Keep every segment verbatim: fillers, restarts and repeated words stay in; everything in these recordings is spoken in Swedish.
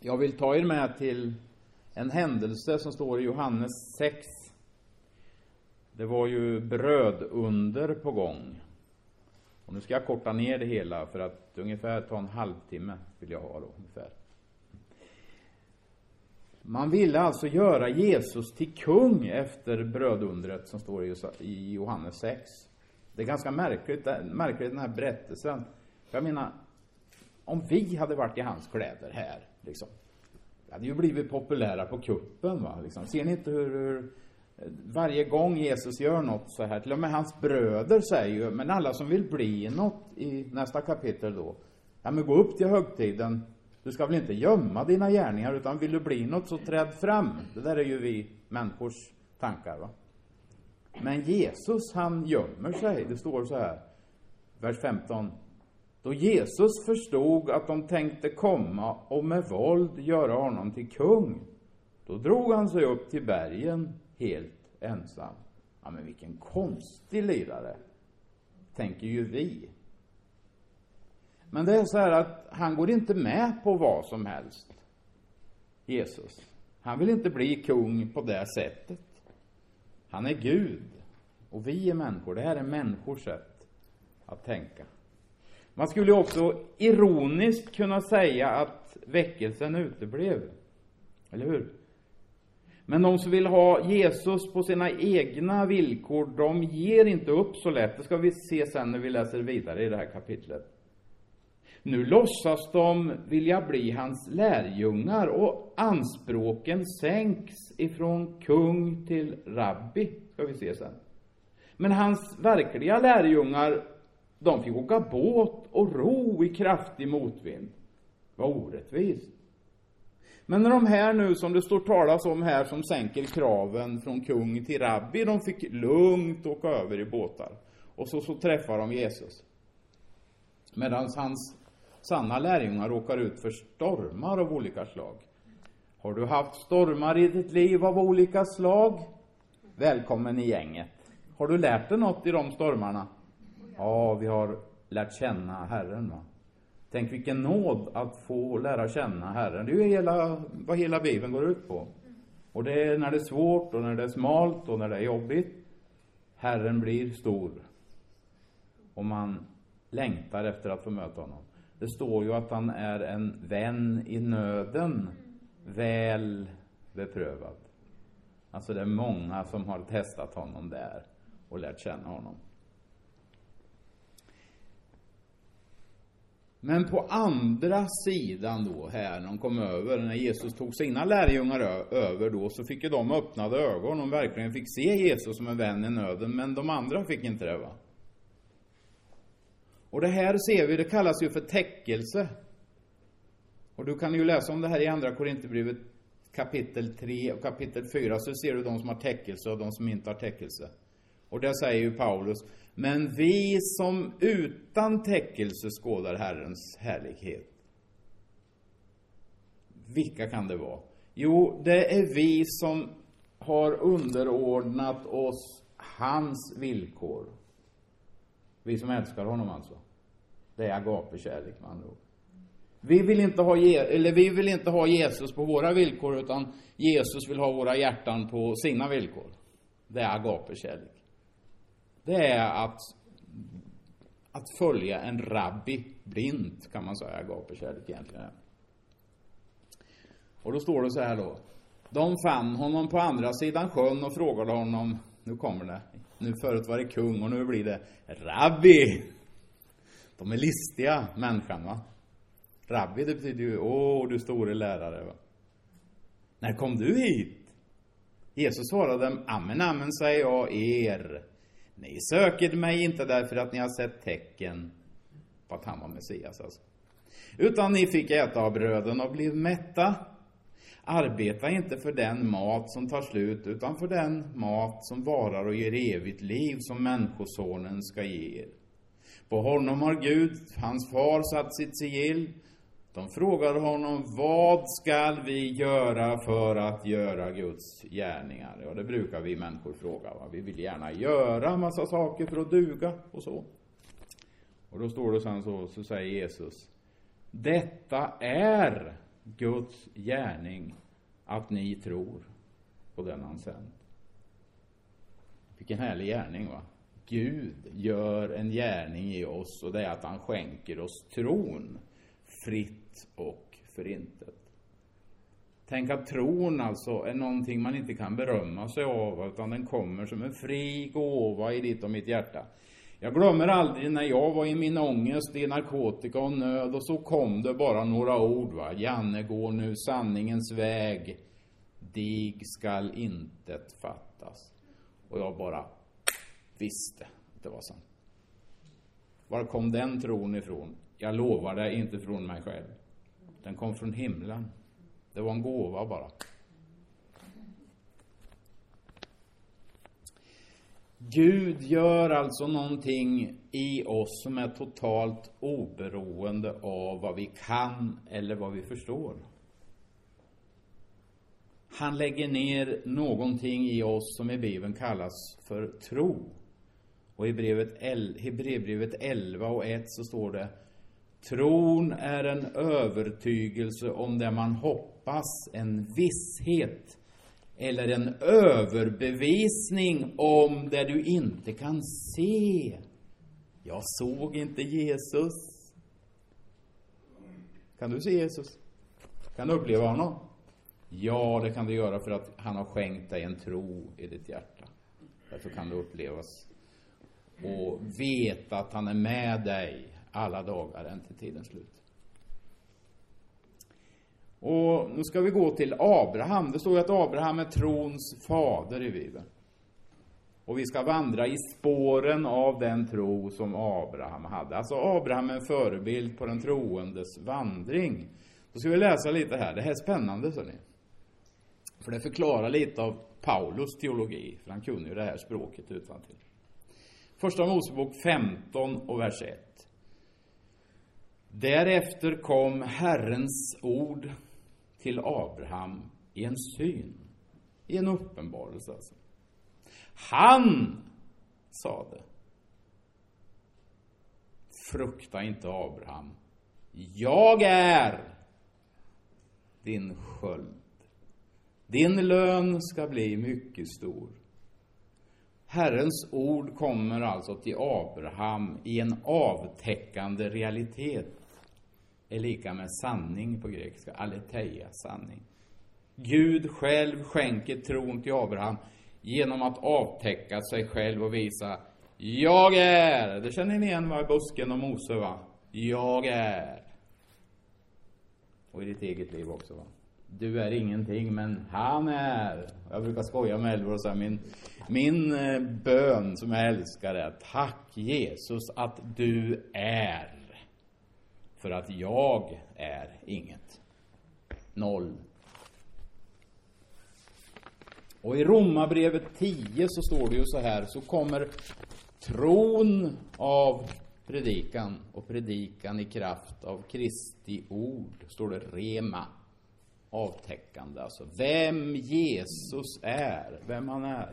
Jag vill ta er med till en händelse som står i Johannes sex. Det var ju brödunder på gång. Och nu ska jag korta ner det hela för att ungefär ta en halvtimme vill jag ha då ungefär. Man ville alltså göra Jesus till kung efter brödundret som står i Johannes sex. Det är ganska märkligt, märkligt den här berättelsen. Jag menar, om vi hade varit i hans kläder här, liksom. Det hade ju blivit populära på kuppen, va? Liksom. Ser ni inte hur, hur varje gång Jesus gör något så här, till och med hans bröder säger ju, men alla som vill bli något i nästa kapitel då, ja men gå upp till högtiden, du ska väl inte gömma dina gärningar, utan vill du bli något så träd fram. Det där är ju vi människors tankar, va? Men Jesus, han gömmer sig. Det står så här, vers femton. Då Jesus förstod att de tänkte komma och med våld göra honom till kung, då drog han sig upp till bergen helt ensam. Ja, men vilken konstig lirare, tänker ju vi. Men det är så här att han går inte med på vad som helst. Jesus. Han vill inte bli kung på det sättet. Han är Gud. Och vi är människor. Det här är människors sätt att tänka. Man skulle också ironiskt kunna säga att väckelsen uteblev. Eller hur? Men de som vill ha Jesus på sina egna villkor, de ger inte upp så lätt. Det ska vi se sen när vi läser vidare i det här kapitlet. Nu låtsas de vilja bli hans lärjungar och anspråken sänks ifrån kung till rabbi, ska vi se sen. Men hans verkliga lärjungar, de fick åka båt och ro i kraftig motvind. Vad orättvist. Men när de här nu, som det står talas om här, som sänker kraven från kung till rabbi, de fick lugnt åka över i båtar. Och så, så träffar de Jesus. Medan hans sanna lärjungar råkar ut för stormar av olika slag. Har du haft stormar i ditt liv av olika slag? Välkommen i gänget. Har du lärt dig något i de stormarna? Ja, vi har lärt känna Herren, va? Tänk vilken nåd att få lära känna Herren. Det är ju hela, vad hela Bibeln går ut på. Och det är när det är svårt och när det är smalt och när det är jobbigt. Herren blir stor. Och man längtar efter att få möta honom. Det står ju att han är en vän i nöden, väl beprövad. Alltså det är många som har testat honom där och lärt känna honom. Men på andra sidan då, här när de kom över, när Jesus tog sina lärjungar över då, så fick ju de öppnade ögon och verkligen fick se Jesus som en vän i nöden, men de andra fick inte det, va? Och det här ser vi, det kallas ju för täckelse. Och du kan ju läsa om det här i andra Korinthierbrevet kapitel tre och kapitel fyra, så ser du de som har täckelse och de som inte har täckelse. Och där säger ju Paulus, men vi som utan täckelse skådar Herrens härlighet. Vilka kan det vara? Jo, det är vi som har underordnat oss hans villkor. Vi som älskar honom alltså. Det är agapekärlek, man då. Vi vill inte ha eller vi vill inte ha Jesus på våra villkor, utan Jesus vill ha våra hjärtan på sina villkor. Det är agapekärlek. Det är att att följa en rabbi blint, kan man säga, agapekärlek egentligen. Och då står det så här då. De fann honom på andra sidan sjön och frågade honom, nu kommer det. Nu förut var det kung och nu blir det rabbi. De är listiga människan, va? Rabbi, det betyder ju, åh du store lärare, va? När kom du hit? Jesus svarade, amen, amen säger jag er. Ni söker mig inte därför att ni har sett tecken på att han var Messias, alltså. Utan ni fick äta av bröden och blev mätta. Arbeta inte för den mat som tar slut, utan för den mat som varar och ger evigt liv, som människosonen ska ge er. På honom har Gud, hans far, satt sitt sigill. De frågade honom, vad ska vi göra för att göra Guds gärningar? Ja, det brukar vi människor fråga, va? Vi vill gärna göra massa saker för att duga och så. Och då står det sen så, så säger Jesus, detta är Guds gärning att ni tror på den han sänt. Vilken härlig gärning, va? Gud gör en gärning i oss, och det är att han skänker oss tron fritt och förintet. Tänk att tron alltså är någonting man inte kan berömma sig av, utan den kommer som en fri gåva i ditt och mitt hjärta. Jag glömmer aldrig när jag var i min ångest, i narkotika och nöd, och så kom det bara några ord, va? Janne, går nu sanningens väg, dig skall intet fattas. Och jag bara visste att det var sant. Var kom den tron ifrån? Jag lovar det, inte från mig själv. Den kom från himlen. Det var en gåva bara. Gud gör alltså någonting i oss som är totalt oberoende av vad vi kan eller vad vi förstår. Han lägger ner någonting i oss som i Bibeln kallas för tro. Och i brevet, Hebreerbrevet elva och ett så står det: tron är en övertygelse om det man hoppas, en visshet eller en överbevisning om det du inte kan se. Jag såg inte Jesus. Kan du se Jesus? Kan du uppleva honom? Ja, det kan du göra, för att han har skänkt dig en tro i ditt hjärta. Därför kan du upplevas och veta att han är med dig alla dagar än till tidens slut. Och nu ska vi gå till Abraham. Det står ju att Abraham är trons fader i Bibeln. Och vi ska vandra i spåren av den tro som Abraham hade. Alltså Abraham är en förebild på den troendes vandring. Då ska vi läsa lite här. Det här är spännande, så ni. För det förklarar lite av Paulus teologi. För han kunde ju det här språket utantill. Första Mosebok femton och vers ett. Därefter kom Herrens ord till Abraham i en syn, i en uppenbarelse alltså. Han sade: frukta inte, Abraham, jag är din sköld. Din lön ska bli mycket stor. Herrens ord kommer alltså till Abraham i en avtäckande realitet. Är lika med sanning på grekiska, aletheia, sanning. Gud själv skänker tron till Abraham genom att avtäcka sig själv och visa: jag är. Det känner ni igen, va? Busken och Mose, va? Jag är. Och i ditt eget liv också, va? Du är ingenting, men han är. Jag brukar skoja med Elvor och säga, min, min bön som jag älskar är: tack Jesus att du är. För att jag är inget. Noll. Och i Romarbrevet tio så står det ju så här: så kommer tron av predikan, och predikan i kraft av Kristi ord, står det rema, avtäckande, alltså vem Jesus är, vem han är.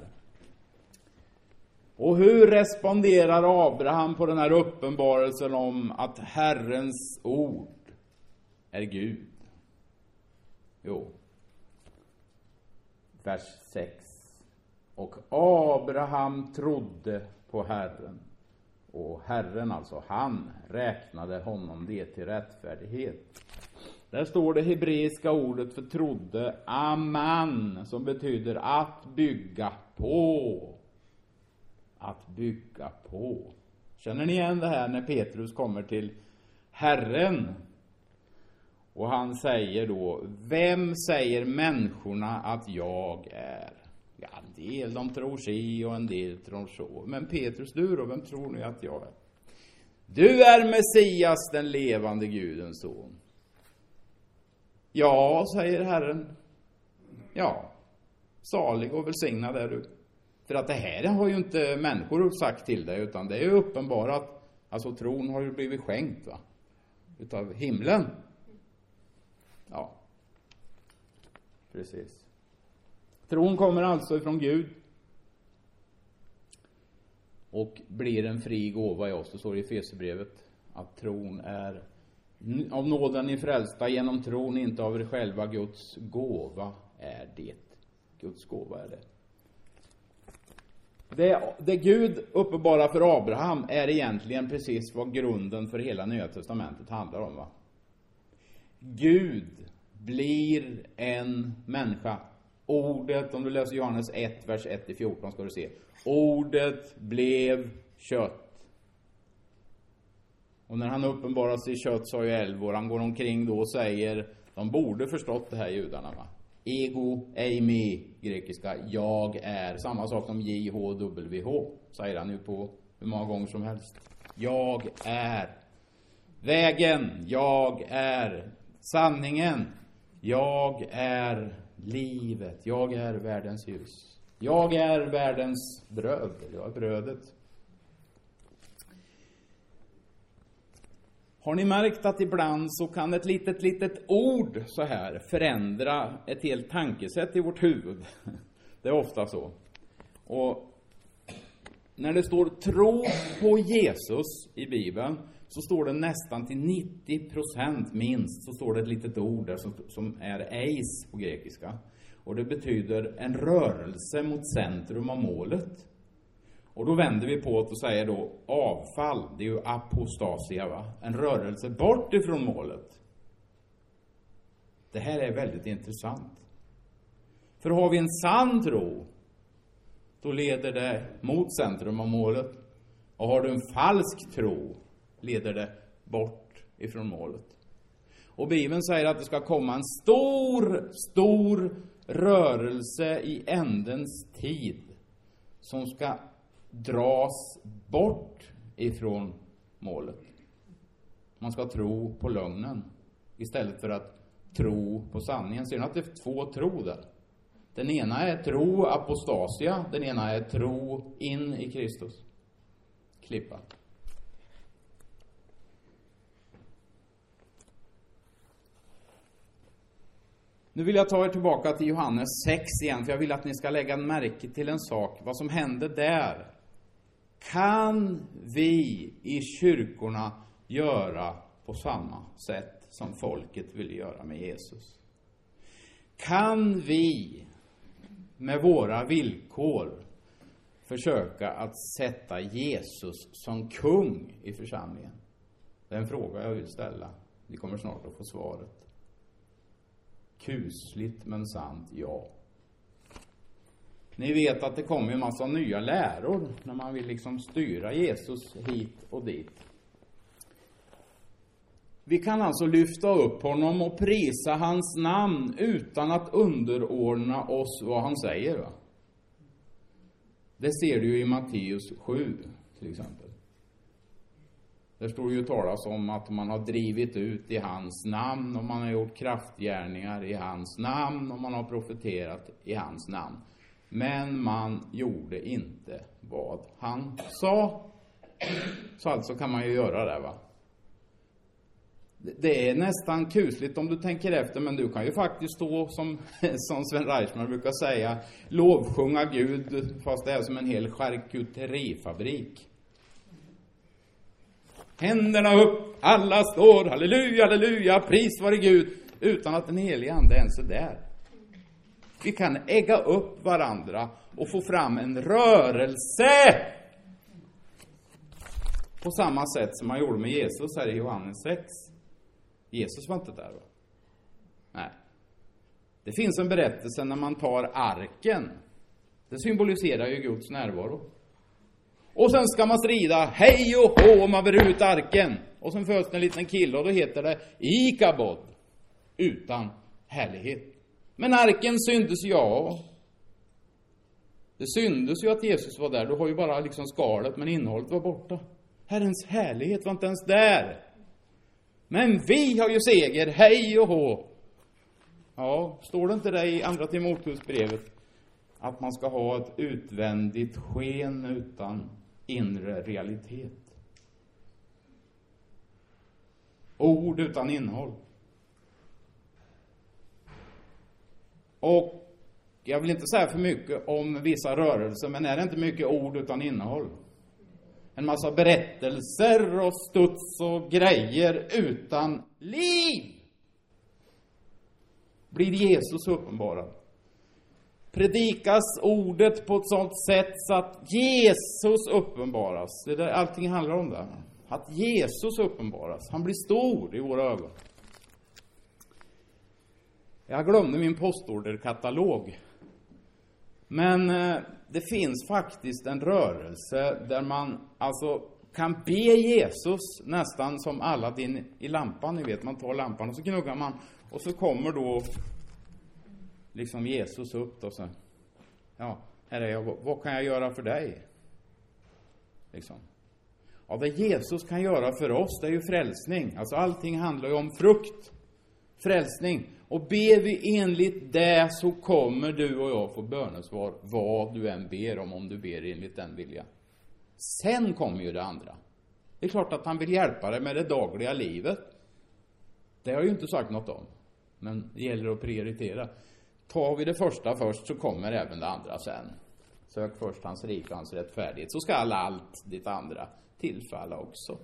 Och hur responderar Abraham på den här uppenbarelsen om att Herrens ord är Gud? Jo, vers sex. Och Abraham trodde på Herren, och Herren, alltså han, räknade honom det till rättfärdighet. Där står det hebreiska ordet för trodde, aman, som betyder att bygga på. Att bygga på. Känner ni igen det här när Petrus kommer till Herren? Och han säger då: vem säger människorna att jag är? Ja, en del de tror si och en del tror så. Men Petrus, du då, vem tror ni att jag är? Du är Messias, den levande Gudens son. Ja, säger Herren. Ja, salig och välsignad är du. För att det här har ju inte människor sagt till dig, utan det är ju uppenbarat. Alltså tron har ju blivit skänkt, va? Utav himlen. Ja, precis. Tron kommer alltså ifrån Gud. Och blir en fri gåva i oss. Det står i Efesierbrevet att tron är Av nåden ni frälsta genom tron, inte av er själva. Guds gåva är det. Guds gåva är det. Det, det Gud uppenbarar för Abraham är egentligen precis vad grunden för hela Nya Testamentet handlar om, va? Gud blir en människa. Ordet, om du läser Johannes ett, vers ett till fjorton ska du se. Ordet blev kött. Och när han uppenbarar sig i kött, sa ju Elvor, han går omkring då och säger, de borde förstått det här judarna, va? Ego, eimi, grekiska, jag är. Samma sak som J H W H, säger han ju på hur många gånger som helst. Jag är vägen, jag är sanningen, jag är livet, jag är världens ljus. Jag är världens bröd, jag är brödet. Har ni märkt att ibland så kan ett litet, litet ord så här förändra ett helt tankesätt i vårt huvud? Det är ofta så. Och när det står tro på Jesus i Bibeln, så står det nästan till nittio procent minst, så står det ett litet ord där som, som är eis på grekiska. Och det betyder en rörelse mot centrum av målet. Och då vänder vi på det och säger då avfall, det är ju apostasia, va? En rörelse bort ifrån målet. Det här är väldigt intressant. För har vi en sann tro, då leder det mot centrum av målet. Och har du en falsk tro, leder det bort ifrån målet. Och Bibeln säger att det ska komma en stor, stor rörelse i ändens tid som ska dras bort ifrån målet. Man ska tro på lögnen istället för att tro på sanningen. Ser ni att det är två tro där? Den ena är tro apostasia, den ena är tro in i Kristus. Klippa. Nu vill jag ta er tillbaka till Johannes sex igen, för jag vill att ni ska lägga märke till en sak. Vad som hände där. Kan vi i kyrkorna göra på samma sätt som folket ville göra med Jesus? Kan vi med våra villkor försöka att sätta Jesus som kung i församlingen? Det är en fråga jag vill ställa. Vi kommer snart att få svaret. Kusligt men sant, ja. Ni vet att det kommer en massa nya läror när man vill liksom styra Jesus hit och dit. Vi kan alltså lyfta upp honom och prisa hans namn utan att underordna oss vad han säger, va? Det ser du ju i Matteus sju till exempel. Där står ju talas om att man har drivit ut i hans namn och man har gjort kraftgärningar i hans namn och man har profeterat i hans namn. Men man gjorde inte vad han sa. Så alltså kan man ju göra det, va? Det är nästan kusligt om du tänker efter, men du kan ju faktiskt stå som, som Sven Reichmann brukar säga, lovsjunga Gud fast det är som en hel charkuterifabrik. Händerna upp, alla står, halleluja, halleluja, pris vare Gud, utan att den helige ande ens är där. Vi kan ägga upp varandra och få fram en rörelse på samma sätt som man gjorde med Jesus här i Johannes sex. Jesus var inte där, va? Nej. Det finns en berättelse när man tar arken. Det symboliserar ju Guds närvaro. Och sen ska man strida, hej och hå, och man bär ut arken. Och sen föds en liten kille och då heter det Ikabod, utan härlighet. Men arken syndes, ja. Det syndes ju att Jesus var där. Du har ju bara liksom skalet, men innehållet var borta. Herrens härlighet var inte ens där. Men vi har ju seger, hej och hå. Ja, står det inte där i andra Timoteusbrevet att man ska ha ett utvändigt sken utan inre realitet? Ord utan innehåll. Och jag vill inte säga för mycket om vissa rörelser, men är det inte mycket ord utan innehåll? en massa berättelser och studs och grejer utan liv. Blir Jesus uppenbarad. Predikas ordet på ett sånt sätt så att Jesus uppenbaras. Det är där allting handlar om det. Att Jesus uppenbaras. Han blir stor i våra ögon. Jag glömde min postorderkatalog. Men eh, det finns faktiskt en rörelse där man alltså kan be Jesus nästan som Aladdin i lampan. Ni vet, man tar lampan och så knuggar man. Och så kommer då liksom Jesus upp och så. Ja, här är jag. Vad kan jag göra för dig? Liksom. Ja, det Jesus kan göra för oss, det är ju frälsning. Alltså allting handlar ju om frukt. Frälsning. Och ber vi enligt det så kommer du och jag få bönesvar vad du än ber om, om du ber enligt den vilja. Sen kommer ju det andra. Det är klart att han vill hjälpa dig med det dagliga livet. Det har jag ju inte sagt något om. Men det gäller att prioritera. Tar vi det första först så kommer även det andra sen. Sök först hans rike och hans rättfärdighet, så ska allt ditt andra tillfalla också.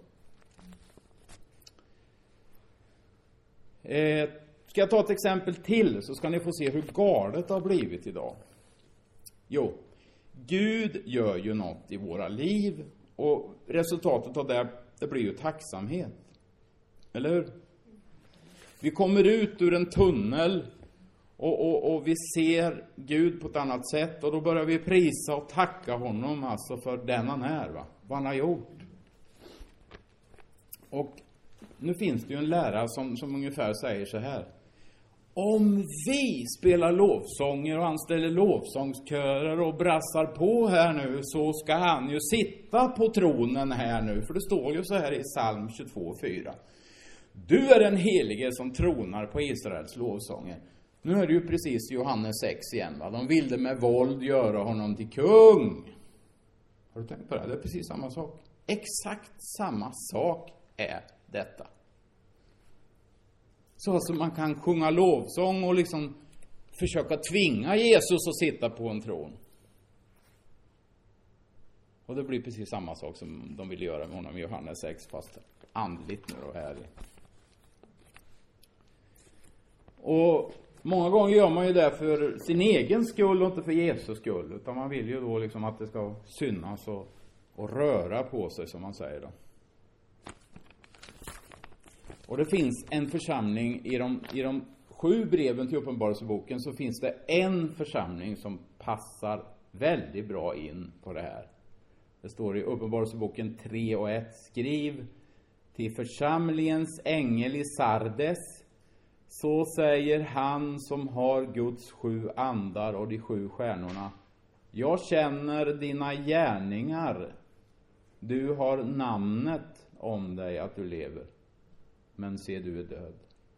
Eh, ska jag ta ett exempel till så ska ni få se hur galet det har blivit idag. Jo, Gud gör ju något i våra liv och resultatet av det, det blir ju tacksamhet. Eller hur? Vi kommer ut ur en tunnel och, och, och vi ser Gud på ett annat sätt och då börjar vi prisa och tacka honom alltså för den han är, va? Vad han har gjort. Och nu finns det ju en lärare som, som ungefär säger så här. Om vi spelar lovsånger och anställer lovsångskörer och brassar på här nu, så ska han ju sitta på tronen här nu. För det står ju så här i psalm tjugotvå fyra. Du är den helige som tronar på Israels lovsånger. Nu är det ju precis Johannes sex igen, va? De ville med våld göra honom till kung. Har du tänkt på det? Det är precis samma sak. Exakt samma sak är detta. Så alltså man kan sjunga lovsång och liksom försöka tvinga Jesus att sitta på en tron. Och det blir precis samma sak som de ville göra med honom i Johannes sex, fast andligt nu och här. Och många gånger gör man ju det för sin egen skull och inte för Jesus skull. Utan man vill ju då liksom att det ska synas och, och röra på sig, som man säger då. Och det finns en församling i de, i de sju breven till Uppenbarelseboken, så finns det en församling som passar väldigt bra in på det här. Det står i Uppenbarelseboken tre och ett. Skriv till församlingens ängel i Sardes. Så säger han som har Guds sju andar och de sju stjärnorna. Jag känner dina gärningar. Du har namnet om dig att du lever. Men se, du är död.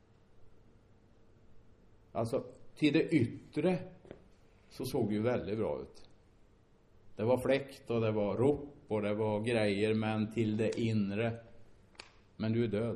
Alltså, till det yttre så såg det ju väldigt bra ut. Det var fläkt och det var rop och det var grejer, men till det inre. Men du är död.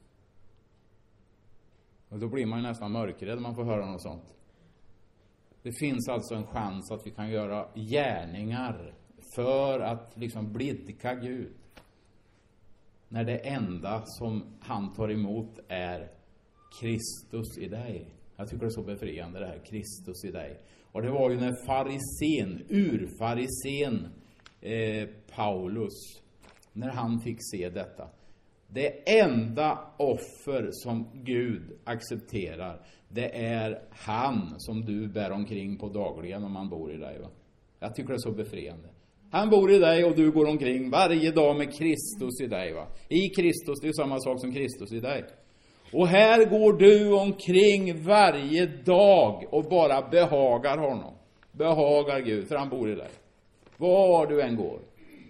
Och då blir man ju nästan mörkrädd när man får höra något sånt. Det finns alltså en chans att vi kan göra gärningar för att liksom blidka Gud. När det enda som han tar emot är Kristus i dig. Jag tycker det är så befriande det här, Kristus i dig. Och det var ju när farisen, urfarisen eh, Paulus, när han fick se detta. Det enda offer som Gud accepterar, det är han som du bär omkring på dagligen om man bor i dig, va? Jag tycker det är så befriande. Han bor i dig och du går omkring varje dag med Kristus i dig, va? I Kristus, det är samma sak som Kristus i dig. Och här går du omkring varje dag och bara behagar honom. Behagar Gud, för han bor i dig. Var du än går,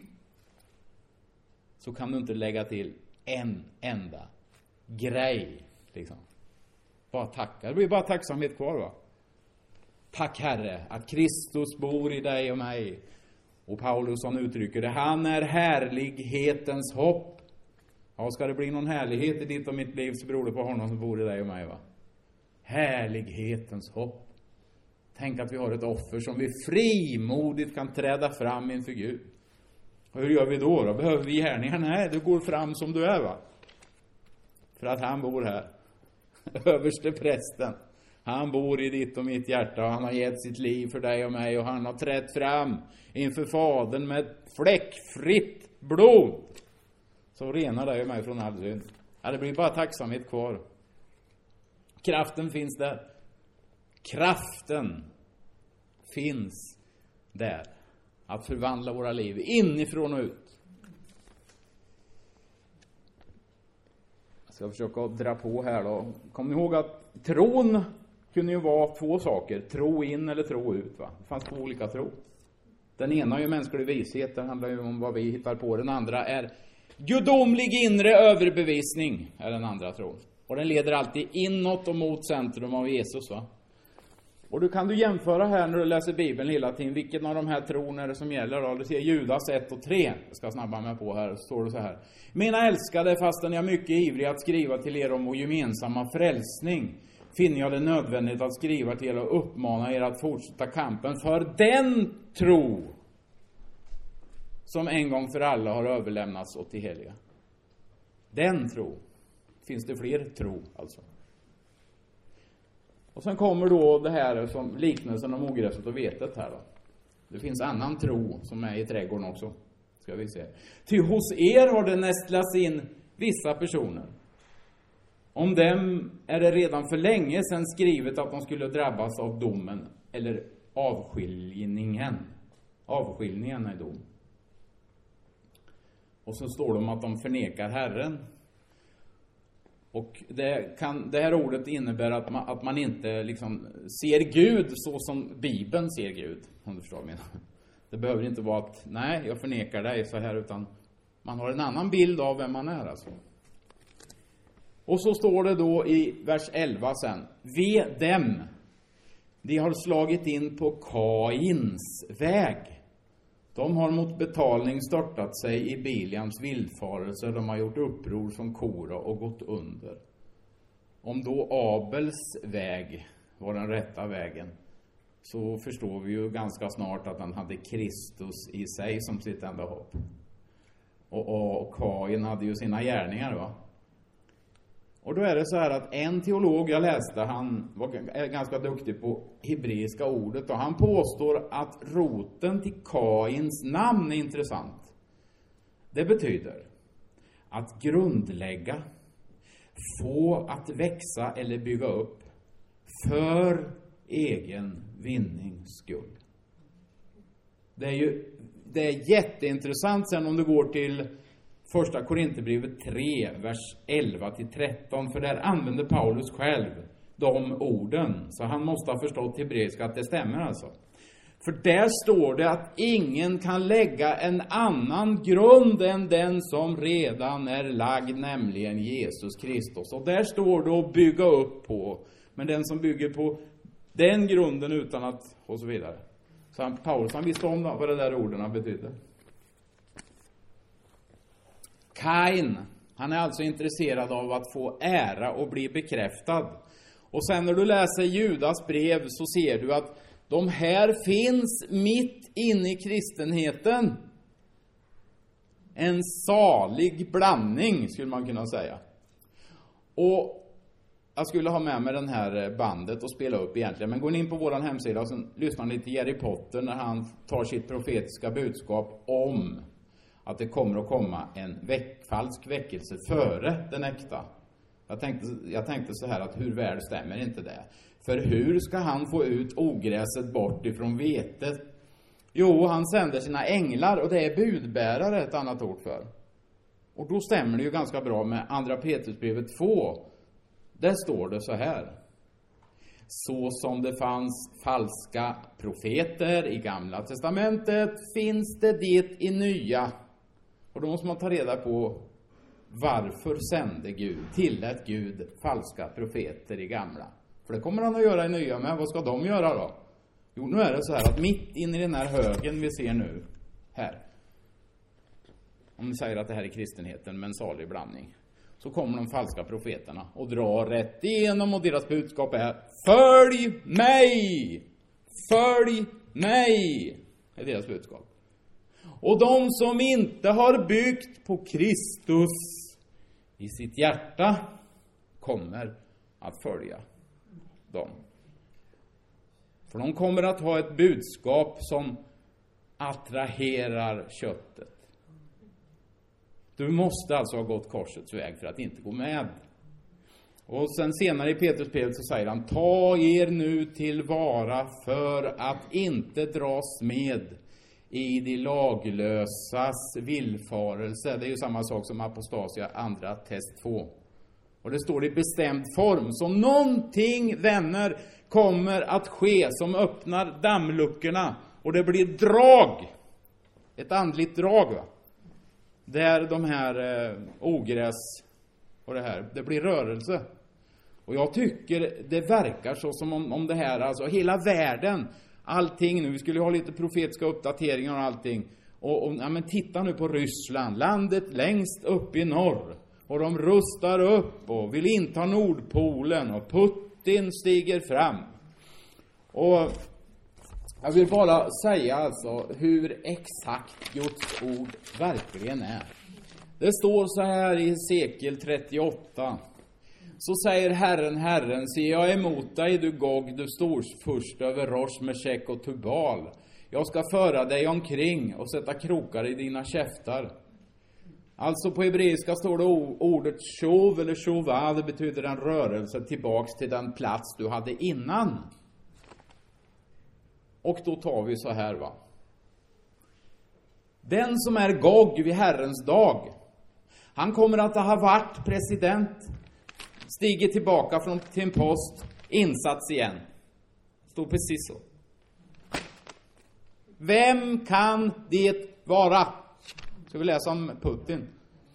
så kan du inte lägga till en enda grej, liksom. Bara tacka. Det blir bara tacksamhet kvar, va? Tack Herre att Kristus bor i dig och mig. Och Paulus han uttrycker det. Han är härlighetens hopp. Ja, ska det bli någon härlighet i ditt och mitt liv, så beror det på honom som bor i dig och mig, va? Härlighetens hopp. Tänk att vi har ett offer som vi frimodigt kan träda fram inför Gud. Hur gör vi då då? Behöver vi gärningar? Nej, du går fram som du är, va? För att han bor här. Överste prästen. Han bor i ditt och mitt hjärta och han har gett sitt liv för dig och mig. Och han har trätt fram inför Fadern med fläckfritt blod. Så renar dig och mig från all synd. Ja, det blir bara tacksamhet kvar. Kraften finns där. Kraften finns där. Att förvandla våra liv inifrån och ut. Jag ska försöka dra på här då. Kom ihåg att tron kunde ju vara två saker. Tro in eller tro ut, va? Det fanns två olika tro. Den ena är ju mänsklig vishet. Det handlar ju om vad vi hittar på. Den andra är gudomlig inre överbevisning. Är den andra tron. Och den leder alltid inåt och mot centrum av Jesus, va? Och du kan du jämföra här när du läser Bibeln hela tiden. Vilken av de här tron är det som gäller då? Du ser Judas ett och tre. Jag ska snabba mig på här. Så står det så här. Mina älskade, fastän jag är mycket ivrig att skriva till er om vår gemensamma frälsning, finner jag det nödvändigt att skriva till er och uppmana er att fortsätta kampen för den tro som en gång för alla har överlämnats åt de heliga. Den tro. Finns det fler tro alltså? Och sen kommer då det här som liknelsen om ogräset och vetet här då. Det finns annan tro som är i trädgården också. Ska vi se. Ty hos er har det nästlats in vissa personer. Om dem är det redan för länge sedan skrivet att de skulle drabbas av domen eller avskiljningen. Avskiljningen är dom. Och så står det om att de förnekar Herren. Och det, kan, det här ordet innebär att man, att man inte liksom ser Gud så som Bibeln ser Gud. Om du förstår vad jag menar. Det behöver inte vara att, nej, jag förnekar dig så här, utan man har en annan bild av vem man är alltså. Och så står det då i vers elva sen. Ve dem, de har slagit in på Kains väg. De har mot betalning störtat sig i Biliams villfarelser. De har gjort uppror som Kora och gått under. Om då Abels väg var den rätta vägen, så förstår vi ju ganska snart att han hade Kristus i sig som sitt enda hopp. Och, och Kain hade ju sina gärningar, va? Och då är det så här att en teolog jag läste, han var ganska duktig på hebreiska ordet, och han påstår att roten till Kains namn är intressant. Det betyder att grundlägga, få att växa eller bygga upp för egen vinnings skull. Det är ju det är jätteintressant sen om du går till Första Korinthierbrevet tre, vers elva till tretton. För där använder Paulus själv de orden. Så han måste ha förstått hebreiska att det stämmer alltså. För där står det att ingen kan lägga en annan grund än den som redan är lagd, nämligen Jesus Kristus. Och där står det att bygga upp på. Men den som bygger på den grunden utan att, och så vidare. Så han, Paulus han visste om vad det där orden betyder. Kain, han är alltså intresserad av att få ära och bli bekräftad. Och sen när du läser Judas brev så ser du att de här finns mitt inne i kristenheten. En salig blandning skulle man kunna säga. Och jag skulle ha med mig den här bandet och spela upp egentligen. Men gå in på våran hemsida och sen lyssna lite till Jerry Potter när han tar sitt profetiska budskap om att det kommer att komma en väck, falsk väckelse före den äkta. Jag tänkte, jag tänkte så här att hur väl stämmer inte det? För hur ska han få ut ogräset bort ifrån vetet? Jo, han sänder sina änglar, och det är budbärare ett annat ord för. Och då stämmer det ju ganska bra med andra Petrusbrevet två. Där står det så här. Så som det fanns falska profeter i Gamla testamentet finns det det i Nya. Och då måste man ta reda på varför sände Gud, tillät Gud falska profeter i Gamla. För det kommer han att göra i Nya med. Vad ska de göra då? Jo, nu är det så här att mitt inne i den här högen vi ser nu, här. Om vi säger att det här är kristenheten med en salig blandning. Så kommer de falska profeterna och drar rätt igenom, och deras budskap är: följ mig! Följ mig! Det är deras budskap. Och de som inte har byggt på Kristus i sitt hjärta kommer att följa dem. För de kommer att ha ett budskap som attraherar köttet. Du måste alltså ha gått korsets väg för att inte gå med. Och sen senare i Petrusbrevet så säger han: ta er nu tillvara för att inte dras med i de laglösas villfarelse. Det är ju samma sak som apostasia, andra test två. Och det står i bestämd form. Så någonting, vänner, kommer att ske som öppnar dammluckorna. Och det blir drag. Ett andligt drag, va? Där de här eh, ogräs och det här, det blir rörelse. Och jag tycker det verkar så som om, om det här, alltså hela världen, allting nu, vi skulle ha lite profetiska uppdateringar och allting. Och, och ja, men titta nu på Ryssland, landet längst upp i norr. Och de rustar upp och vill inta Nordpolen och Putin stiger fram. Och jag vill bara säga alltså hur exakt Guds ord verkligen är. Det står så här i Hesekiel trettioåtta. Så säger Herren, Herren, se jag emot dig, du Gog, du storfurst över Rosh, Meshek och Tubal. Jag ska föra dig omkring och sätta krokar i dina käftar. Alltså på hebreiska står det ordet shov eller shova, det betyder en rörelse tillbaks till den plats du hade innan. Och då tar vi så här, va. Den som är Gog vid Herrens dag, han kommer att ha varit president, stiger tillbaka från sin post, insats igen. Står precis så. Vem kan det vara? Ska vi läsa om Putin.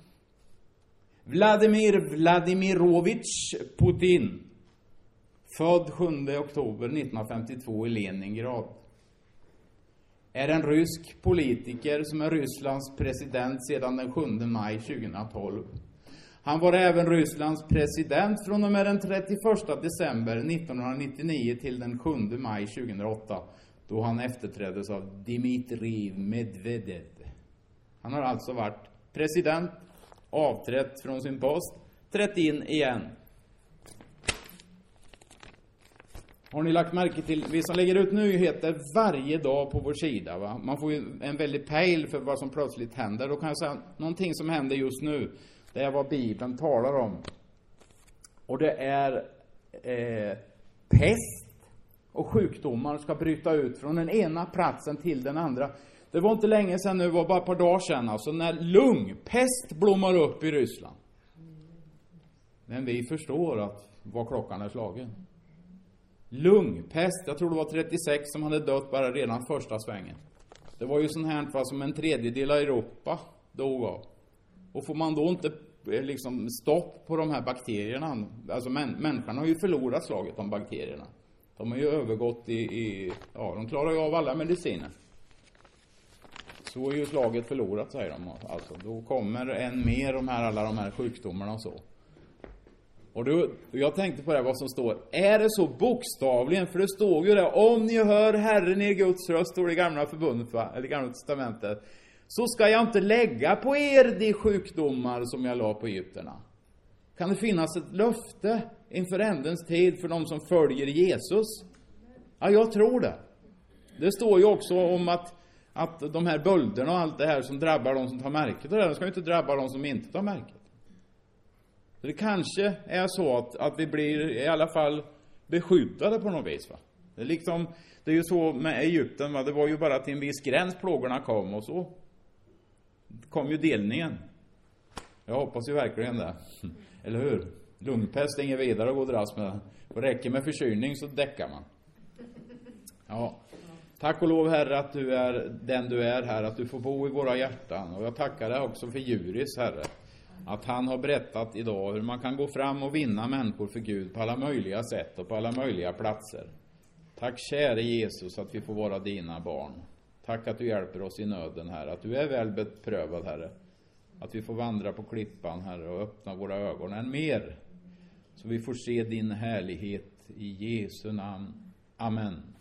Vladimir Vladimirovich Putin. Född sjunde oktober nittonhundrafemtiotvå i Leningrad. Är en rysk politiker som är Rysslands president sedan den sjunde maj tjugohundratolv. Han var även Rysslands president från och med den trettioförsta december nittonhundranittionio till den sjunde maj tjugohundraåtta, då han efterträddes av Dmitrij Medvedev. Han har alltså varit president, avträtt från sin post, trätt in igen. Har ni lagt märke till, vi som lägger ut nyheter varje dag på vår sida, va? Man får ju en väldigt pejl för vad som plötsligt händer. Då kan jag säga någonting som händer just nu. Det är vad Bibeln talar om. Och det är eh, pest och sjukdomar ska bryta ut från den ena platsen till den andra. Det var inte länge sedan nu, det var bara ett par dagar sedan, alltså när lungpest blommar upp i Ryssland. Men vi förstår att vad klockan är slagen. Lungpest, jag tror det var trettiosex som hade dött bara redan första svängen. Det var ju sån här vad som en tredjedel av Europa dog av. Och får man då inte liksom stopp på de här bakterierna, alltså män, människan har ju förlorat slaget om bakterierna. De har ju övergått i, i ja, de klarar ju av alla mediciner. Så är ju slaget förlorat, säger de. Alltså, då kommer än mer de här, alla de här sjukdomarna och så. Och då, jag tänkte på det, vad som står. Är det så bokstavligen? För det står ju där, om ni hör Herren er Guds röst, står det i gamla förbundet, va? Eller gamla testamentet. Så ska jag inte lägga på er de sjukdomar som jag la på egypterna. Kan det finnas ett löfte inför ändens tid för de som följer Jesus? Ja, jag tror det. Det står ju också om att, att de här bölderna och allt det här som drabbar de som tar märket, och det ska ju inte drabba de som inte tar märket. Så det kanske är så att, att vi blir i alla fall beskyddade på något vis, va? Det är liksom, det är ju så med Egypten, va? Det var ju bara till en viss gräns plågorna kom, och så kom ju delningen. Jag hoppas ju verkligen det. Eller hur? Lungpest är inget vidare att gå och dras med. Det räcker med förkylning så däckar man. Ja. Tack och lov, Herre, att du är den du är här, att du får bo i våra hjärtan. Och jag tackar dig också för Juris, Herre. Att han har berättat idag hur man kan gå fram och vinna människor för Gud på alla möjliga sätt och på alla möjliga platser. Tack käre Jesus att vi får vara dina barn. Tack att du hjälper oss i nöden, Herre. Att du är väl beprövad, Herre. Att vi får vandra på klippan, Herre, och öppna våra ögon än mer. Så vi får se din härlighet i Jesu namn. Amen.